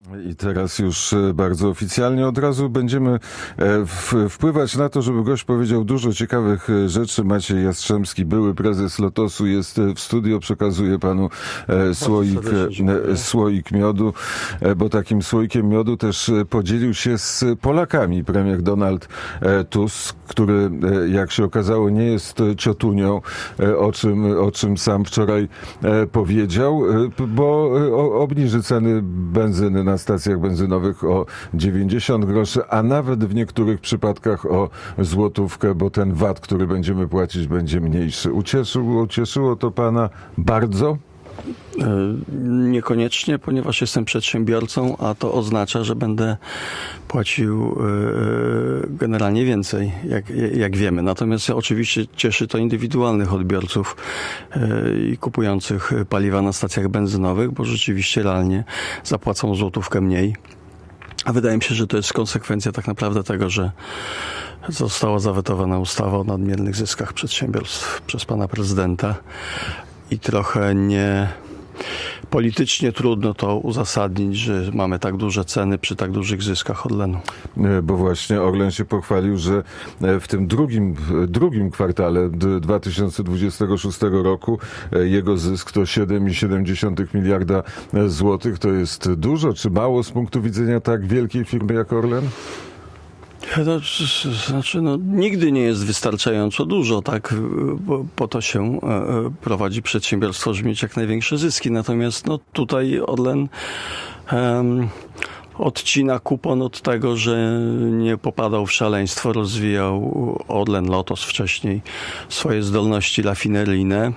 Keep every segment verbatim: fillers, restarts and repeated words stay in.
I teraz już bardzo oficjalnie od razu będziemy wpływać na to, żeby gość powiedział dużo ciekawych rzeczy. Maciej Jastrzębski, były prezes Lotosu, jest w studio. Przekazuję panu słoik, słoik miodu, bo takim słoikiem miodu też podzielił się z Polakami premier Donald Tusk, który, jak się okazało, nie jest ciotunią, o czym, o czym sam wczoraj powiedział, bo obniży ceny benzyny na stacjach benzynowych o dziewięćdziesiąt groszy, a nawet w niektórych przypadkach o złotówkę, bo ten V A T, który będziemy płacić, będzie mniejszy. Ucieszyło, ucieszyło to pana bardzo? Niekoniecznie, ponieważ jestem przedsiębiorcą, a to oznacza, że będę płacił generalnie więcej, jak, jak wiemy. Natomiast oczywiście cieszy to indywidualnych odbiorców i kupujących paliwa na stacjach benzynowych, bo rzeczywiście realnie zapłacą złotówkę mniej. A wydaje mi się, że to jest konsekwencja tak naprawdę tego, że została zawetowana ustawa o nadmiernych zyskach przedsiębiorstw przez pana prezydenta. I trochę nie politycznie trudno to uzasadnić, że mamy tak duże ceny przy tak dużych zyskach Orlenu. Bo właśnie Orlen się pochwalił, że w tym drugim, drugim kwartale dwa tysiące dwudziestego szóstego roku jego zysk to siedem przecinek siedem miliarda złotych. To jest dużo czy mało z punktu widzenia tak wielkiej firmy jak Orlen? To znaczy, no, nigdy nie jest wystarczająco dużo, tak? Bo po to się prowadzi przedsiębiorstwo, żeby mieć jak największe zyski. Natomiast no, tutaj Orlen um, odcina kupon od tego, że nie popadał w szaleństwo, rozwijał Orlen, Lotos wcześniej swoje zdolności rafineryjne.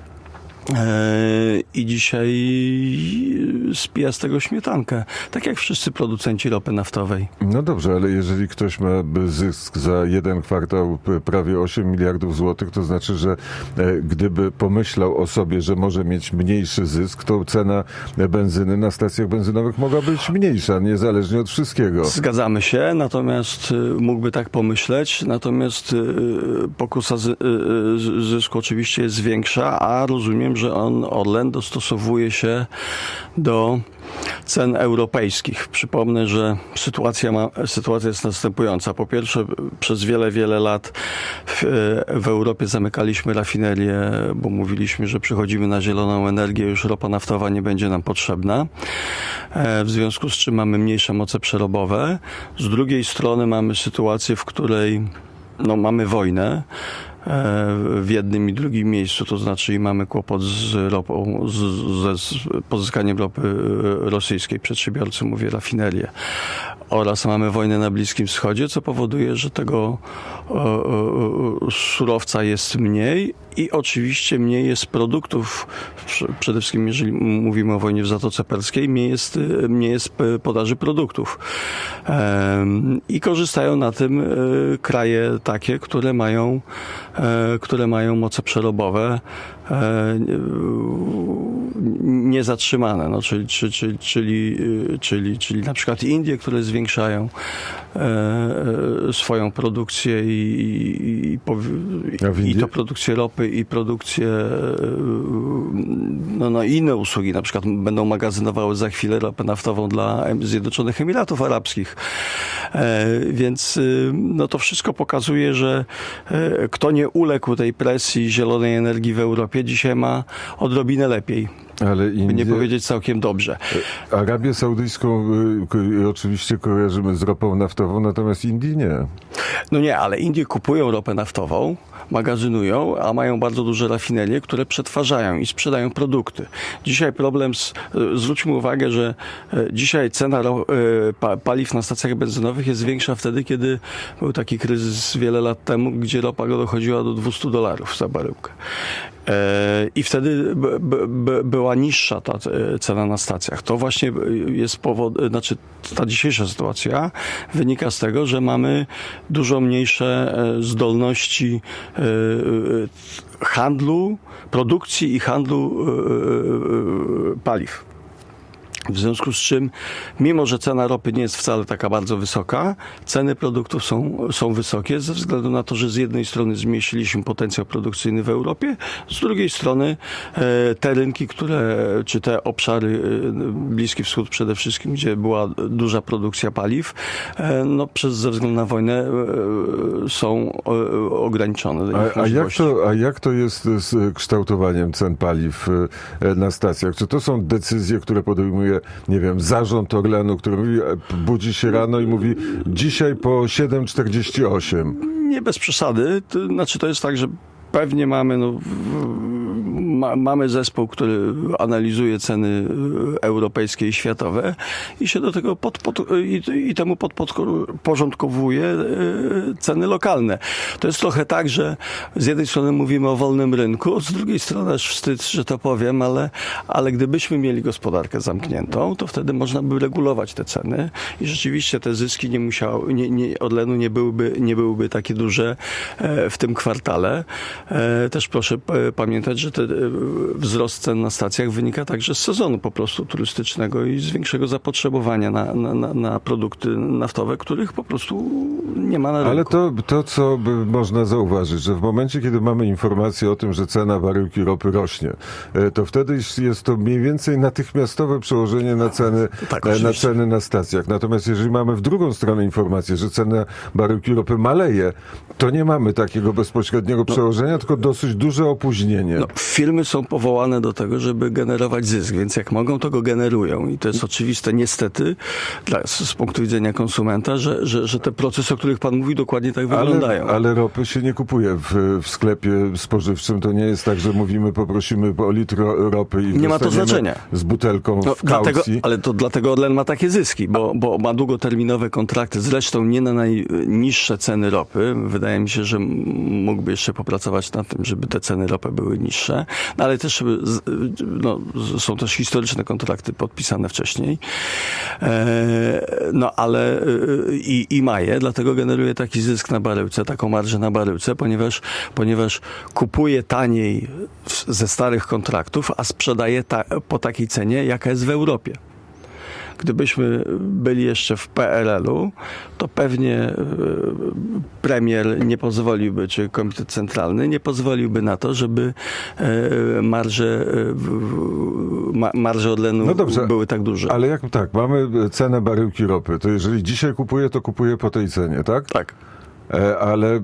I dzisiaj spija z tego śmietankę. Tak jak wszyscy producenci ropy naftowej. No dobrze, ale jeżeli ktoś ma zysk za jeden kwartał prawie osiem miliardów złotych, to znaczy, że gdyby pomyślał o sobie, że może mieć mniejszy zysk, to cena benzyny na stacjach benzynowych mogła być mniejsza, niezależnie od wszystkiego. Zgadzamy się, natomiast mógłby tak pomyśleć, natomiast pokusa zysku oczywiście jest większa, a rozumiem, że on, Orlen, dostosowuje się do cen europejskich. Przypomnę, że sytuacja, ma, sytuacja jest następująca. Po pierwsze, przez wiele, wiele lat w, w Europie zamykaliśmy rafinerie, bo mówiliśmy, że przechodzimy na zieloną energię, już ropa naftowa nie będzie nam potrzebna. W związku z czym mamy mniejsze moce przerobowe. Z drugiej strony mamy sytuację, w której no, mamy wojnę w jednym i drugim miejscu, to znaczy mamy kłopot z ropą, z, ze z pozyskaniem ropy rosyjskiej. Przedsiębiorcy, mówię, rafinerie. Oraz mamy wojnę na Bliskim Wschodzie, co powoduje, że tego o, o, surowca jest mniej i oczywiście mniej jest produktów, przede wszystkim jeżeli mówimy o wojnie w Zatoce Perskiej, mniej jest, mniej jest podaży produktów. Ehm, I korzystają na tym e, kraje takie, które mają, e, które mają moce przerobowe e, niezatrzymane, no, czyli, czyli, czyli, czyli, czyli, czyli na przykład Indie, które zwiększają e, swoją produkcję i, i, i, i to produkcję ropy i produkcję no, no inne usługi, na przykład będą magazynowały za chwilę ropę naftową dla Zjednoczonych Emiratów Arabskich. E, więc no, to wszystko pokazuje, że e, kto nie uległ tej presji zielonej energii w Europie, dzisiaj ma odrobinę lepiej. Ale Indie, by nie powiedzieć całkiem dobrze. Arabię Saudyjską y, oczywiście kojarzymy z ropą naftową, natomiast Indii nie. No nie, ale Indie kupują ropę naftową, magazynują, a mają bardzo duże rafinerie, które przetwarzają i sprzedają produkty. Dzisiaj problem, z, zwróćmy uwagę, że dzisiaj cena ro, paliw na stacjach benzynowych jest większa wtedy, kiedy był taki kryzys wiele lat temu, gdzie ropa dochodziła do dwieście dolarów za baryłkę. I wtedy b, b, była niższa ta cena na stacjach. To właśnie jest powód, znaczy ta dzisiejsza sytuacja wynika z tego, że mamy dużo mniejsze zdolności handlu, produkcji i handlu paliw. W związku z czym, mimo że cena ropy nie jest wcale taka bardzo wysoka, ceny produktów są, są wysokie ze względu na to, że z jednej strony zmniejszyliśmy potencjał produkcyjny w Europie, z drugiej strony e, te rynki, które, czy te obszary, e, Bliski Wschód przede wszystkim, gdzie była duża produkcja paliw, e, no przez ze względu na wojnę e, są e, ograniczone. A, a, jak to, a jak to jest z kształtowaniem cen paliw e, na stacjach? Czy to są decyzje, które podejmuje, nie wiem, zarząd Orlenu, który mówi, budzi się rano i mówi dzisiaj po siedem czterdzieści osiem? Nie bez przesady. To, znaczy to jest tak, że pewnie mamy, no, ma, mamy zespół, który analizuje ceny europejskie i światowe i się do tego pod, pod, i, i temu podporządkowuje ceny lokalne. To jest trochę tak, że z jednej strony mówimy o wolnym rynku, z drugiej strony aż wstyd, że to powiem, ale, ale gdybyśmy mieli gospodarkę zamkniętą, to wtedy można by regulować te ceny i rzeczywiście te zyski nie musiały, nie, nie, Orlenu nie byłyby, nie byłyby takie duże w tym kwartale. Też proszę pamiętać, że ten wzrost cen na stacjach wynika także z sezonu po prostu turystycznego i z większego zapotrzebowania na, na, na produkty naftowe, których po prostu nie ma na rynku. Ale to, to, co by można zauważyć, że w momencie, kiedy mamy informację o tym, że cena baryłki ropy rośnie, to wtedy jest to mniej więcej natychmiastowe przełożenie na ceny, tak, na ceny na stacjach. Natomiast jeżeli mamy w drugą stronę informację, że cena baryłki ropy maleje, to nie mamy takiego bezpośredniego no. przełożenia, tylko dosyć duże opóźnienie. No, firmy są powołane do tego, żeby generować zysk, więc jak mogą, to go generują. I to jest oczywiste, niestety, dla, z, z punktu widzenia konsumenta, że, że, że te procesy, o których pan mówi, dokładnie tak wyglądają. Ale, ale ropy się nie kupuje w, w sklepie spożywczym. To nie jest tak, że mówimy, poprosimy o litr ropy i nie ma to znaczenia. Z butelką no, w kaucji. Dlatego, ale to dlatego Orlen ma takie zyski, bo, bo ma długoterminowe kontrakty, zresztą nie na najniższe ceny ropy. Wydaje mi się, że mógłby jeszcze popracować nad tym, żeby te ceny ropy były niższe, no, ale też no, są też historyczne kontrakty podpisane wcześniej. E, no ale i, i ma je, dlatego generuje taki zysk na baryłce, taką marżę na baryłce, ponieważ, ponieważ kupuje taniej ze starych kontraktów, a sprzedaje ta, po takiej cenie, jaka jest w Europie. Gdybyśmy byli jeszcze w P R L-u, to pewnie premier nie pozwoliłby, czy Komitet Centralny nie pozwoliłby na to, żeby marże, marże Orlenu no dobrze, były tak duże. Ale jak tak, mamy cenę baryłki ropy, to jeżeli dzisiaj kupuję, to kupuję po tej cenie, tak? Tak. Ale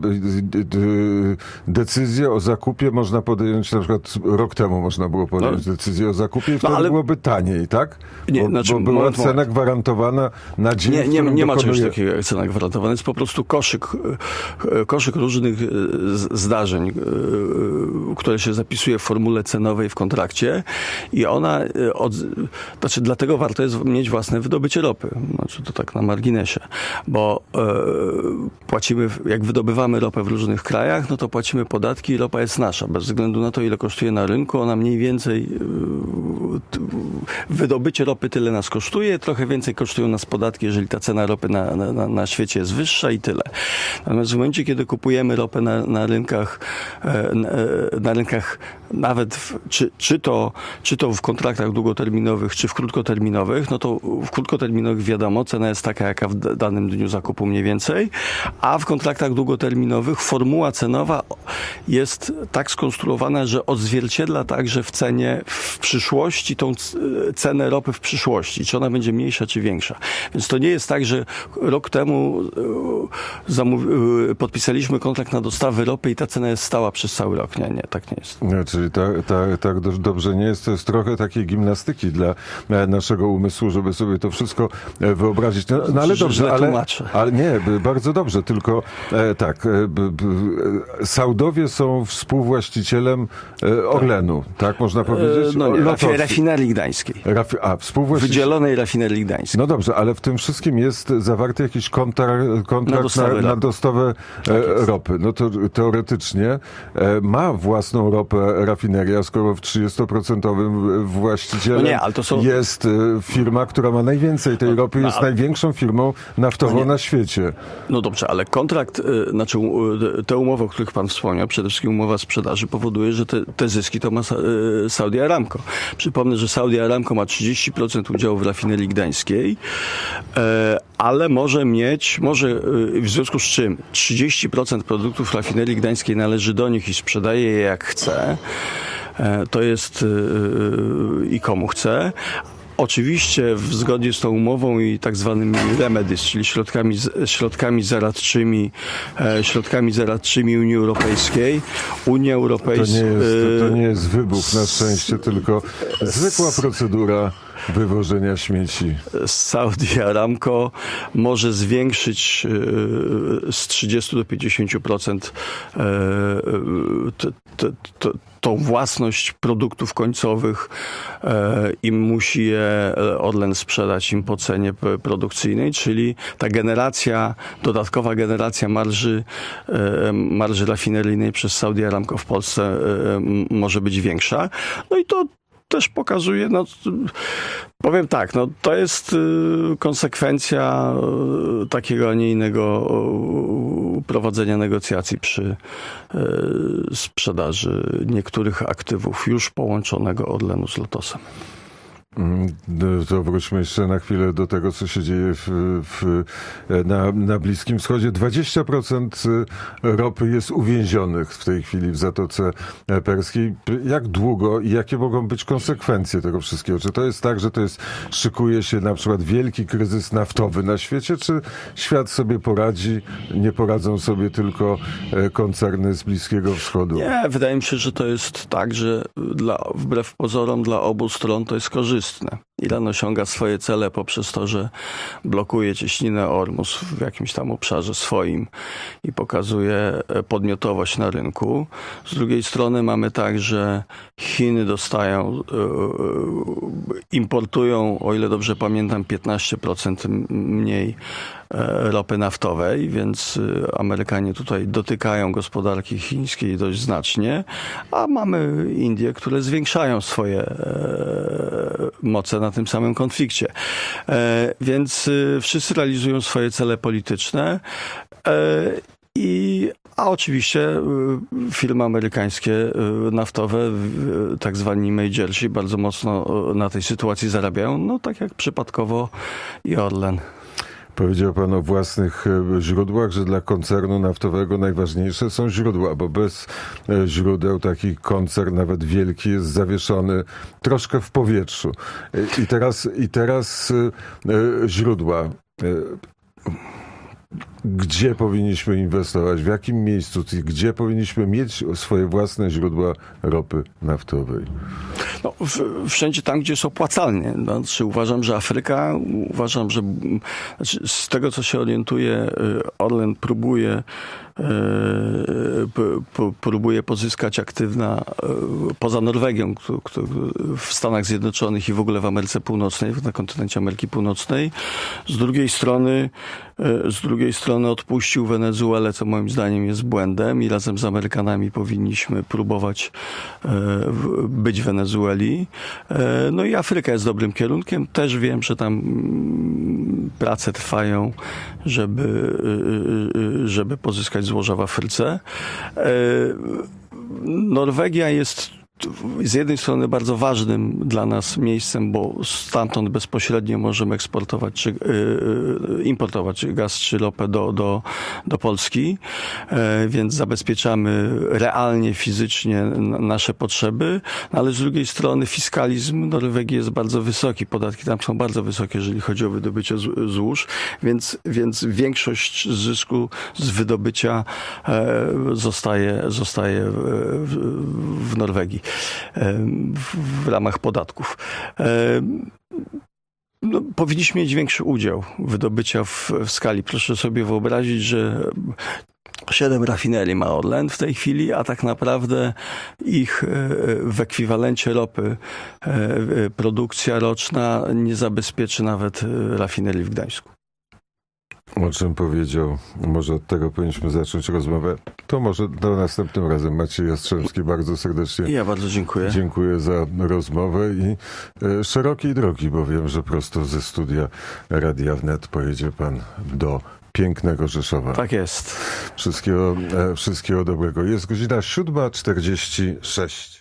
decyzję o zakupie można podjąć, na przykład rok temu można było podjąć no. decyzję o zakupie i wtedy no, ale... byłoby taniej, tak? Nie, bo, znaczy, bo była moment, cena moment. gwarantowana na dzień, Nie, nie, nie ma dokonuje... czegoś takiego jak cena gwarantowana. Jest po prostu koszyk, koszyk różnych zdarzeń, które się zapisuje w formule cenowej w kontrakcie i ona, od, znaczy dlatego warto jest mieć własne wydobycie ropy. Znaczy to tak na marginesie, bo e, płacimy jak wydobywamy ropę w różnych krajach, no to płacimy podatki i ropa jest nasza. Bez względu na to, ile kosztuje na rynku, ona mniej więcej wydobycie ropy tyle nas kosztuje, trochę więcej kosztują nas podatki, jeżeli ta cena ropy na, na, na świecie jest wyższa i tyle. Natomiast w momencie, kiedy kupujemy ropę na, na rynkach na, na rynkach nawet w, czy, czy, to, czy to w kontraktach długoterminowych, czy w krótkoterminowych, no to w krótkoterminowych wiadomo, cena jest taka, jaka w danym dniu zakupu mniej więcej, a w kontraktach długoterminowych formuła cenowa jest tak skonstruowana, że odzwierciedla także w cenie w przyszłości tą cenę ropy w przyszłości, czy ona będzie mniejsza, czy większa. Więc to nie jest tak, że rok temu zamów- podpisaliśmy kontrakt na dostawy ropy i ta cena jest stała przez cały rok. Nie, nie, tak nie jest. No, czyli tak, tak, tak dobrze nie jest. To jest trochę takiej gimnastyki dla naszego umysłu, żeby sobie to wszystko wyobrazić. No, no ale dobrze, ale, ale nie, bardzo dobrze, tylko e, tak, e, b, b, Saudowie są współwłaścicielem e, Orlenu, tak można powiedzieć? No nie, rafi- rafinerii gdańskiej. Rafi- a, współwłaściciel... Wydzielonej rafinerii gdańskiej. No dobrze, ale w tym wszystkim jest zawarty jakiś kontrakt, kontrakt na, na, na dostawę tak e, ropy. No to teoretycznie e, ma własną ropę rafineria, skoro w trzydzieści procent właścicielem no nie, ale to są... jest e, firma, która ma najwięcej tej ropy, no, jest a... największą firmą naftową no na świecie. No dobrze, ale kontrakt kontrakt, y, znaczy y, te umowy, o których pan wspomniał, przede wszystkim umowa sprzedaży powoduje, że te, te zyski to ma y, Saudi Aramco. Przypomnę, że Saudi Aramco ma trzydzieści procent udziału w rafinerii gdańskiej, y, ale może mieć, może y, w związku z czym trzydzieści procent produktów rafinerii gdańskiej należy do nich i sprzedaje je jak chce. To jest i komu chce. Oczywiście w zgodzie z tą umową i tak zwanymi remedies, czyli środkami, środkami zaradczymi, środkami zaradczymi Unii Europejskiej. Unia Europejska... To nie jest, to nie jest wybuch na szczęście, tylko zwykła procedura wywożenia śmieci. Saudi Aramco może zwiększyć z trzydziestu do pięćdziesięciu procent tą własność produktów końcowych i musi je Orlen sprzedać im po cenie produkcyjnej, czyli ta generacja, dodatkowa generacja marży, marży rafineryjnej przez Saudi Aramco w Polsce może być większa. No i to też pokazuje, no powiem tak, no to jest y, konsekwencja y, takiego, a nie innego y, prowadzenia negocjacji przy y, sprzedaży niektórych aktywów już połączonego Orlenu z Lotosem. To wróćmy jeszcze na chwilę do tego, co się dzieje w, w, na, na Bliskim Wschodzie. dwadzieścia procent ropy jest uwięzionych w tej chwili w Zatoce Perskiej. Jak długo i jakie mogą być konsekwencje tego wszystkiego? Czy to jest tak, że to jest, szykuje się na przykład wielki kryzys naftowy na świecie, czy świat sobie poradzi, nie poradzą sobie tylko koncerny z Bliskiego Wschodu? Nie, wydaje mi się, że to jest tak, że dla, wbrew pozorom dla obu stron to jest korzystne. Iran osiąga swoje cele poprzez to, że blokuje cieśninę Ormus w jakimś tam obszarze swoim i pokazuje podmiotowość na rynku. Z drugiej strony mamy tak, że Chiny dostają, importują, o ile dobrze pamiętam, piętnaście procent mniej ropy naftowej, więc Amerykanie tutaj dotykają gospodarki chińskiej dość znacznie, a mamy Indie, które zwiększają swoje moce na tym samym konflikcie. Więc wszyscy realizują swoje cele polityczne i a oczywiście firmy amerykańskie naftowe, tak zwani majorsi, bardzo mocno na tej sytuacji zarabiają, no tak jak przypadkowo i Orlen. Powiedział pan o własnych źródłach, że dla koncernu naftowego najważniejsze są źródła, bo bez źródeł taki koncern, nawet wielki, jest zawieszony troszkę w powietrzu. I teraz, i teraz źródła. Gdzie powinniśmy inwestować? W jakim miejscu? Gdzie powinniśmy mieć swoje własne źródła ropy naftowej? No, w, wszędzie tam, gdzie jest opłacalnie. Znaczy, uważam, że Afryka, uważam, że znaczy, z tego, co się orientuje, Orlen próbuje próbuje pozyskać aktywna poza Norwegią w Stanach Zjednoczonych i w ogóle w Ameryce Północnej, na kontynencie Ameryki Północnej. Z drugiej strony z drugiej strony odpuścił Wenezuelę, co moim zdaniem jest błędem i razem z Amerykanami powinniśmy próbować być w Wenezueli. No i Afryka jest dobrym kierunkiem. Też wiem, że tam prace trwają, żeby, żeby pozyskać złoża w Afryce. Norwegia jest z jednej strony bardzo ważnym dla nas miejscem, bo stamtąd bezpośrednio możemy eksportować czy yy, importować gaz czy ropę do, do, do Polski, yy, więc zabezpieczamy realnie, fizycznie nasze potrzeby, no ale z drugiej strony fiskalizm Norwegii jest bardzo wysoki, podatki tam są bardzo wysokie, jeżeli chodzi o wydobycie złóż, więc, więc większość zysku z wydobycia yy, zostaje, zostaje w, w Norwegii. W, w ramach podatków. No, powinniśmy mieć większy udział wydobycia w, w skali. Proszę sobie wyobrazić, że siedem rafinerii ma Orlen w tej chwili, a tak naprawdę ich w ekwiwalencie ropy produkcja roczna nie zabezpieczy nawet rafinerii w Gdańsku. O czym powiedział, może od tego powinniśmy zacząć rozmowę. To może do następnym razem. Maciej Jastrzębski, bardzo serdecznie Ja bardzo dziękuję. Dziękuję za rozmowę i e, szerokiej drogi, bo wiem, że prosto ze studia Radia Wnet pojedzie pan do pięknego Rzeszowa. Tak jest. Wszystkiego, e, wszystkiego dobrego. Jest godzina siódma czterdzieści sześć.